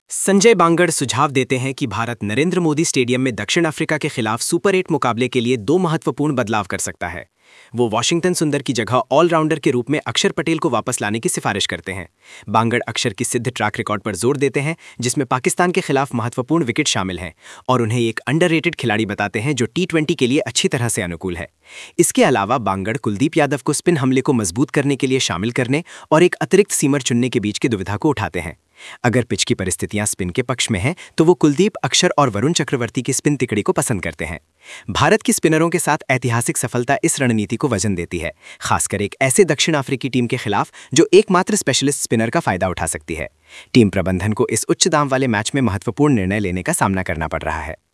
संजय बांगड़ सुझाव देते हैं कि भारत नरेंद्र मोदी स्टेडियम में दक्षिण अफ्रीका के खिलाफ सुपर 8 मुकाबले के लिए दो महत्वपूर्ण बदलाव कर सकता है। वो वॉशिंगटन सुंदर की जगह ऑलराउंडर के रूप में अक्षर पटेल को वापस लाने की सिफारिश करते हैं। बांगड़ अक्षर की सिद्ध ट्रैक रिकॉर्ड पर जोर देते हैं, जिसमें पाकिस्तान के खिलाफ महत्वपूर्ण विकेट शामिल हैं, और उन्हें एक अंडररेटेड खिलाड़ी बताते हैं जो T20 के लिए अच्छी तरह से अनुकूल है। इसके अलावा बांगड़ कुलदीप यादव को स्पिन हमले को मजबूत करने के लिए शामिल करने और एक अतिरिक्त सीमर चुनने के बीच की दुविधा को उठाते हैं। अगर पिच की परिस्थितियां स्पिन के पक्ष में हैं, तो वो कुलदीप, अक्षर और वरुण चक्रवर्ती की स्पिन तिकड़ी को पसंद करते हैं। भारत की स्पिनरों के साथ ऐतिहासिक सफलता इस रणनीति को वजन देती है, खासकर एक ऐसे दक्षिण अफ्रीकी टीम के खिलाफ जो एकमात्र स्पेशलिस्ट स्पिनर का फायदा उठा सकती है। टीम प्रबंधन को इस उच्च दाम वाले मैच में महत्वपूर्ण निर्णय लेने का सामना करना पड़ रहा है।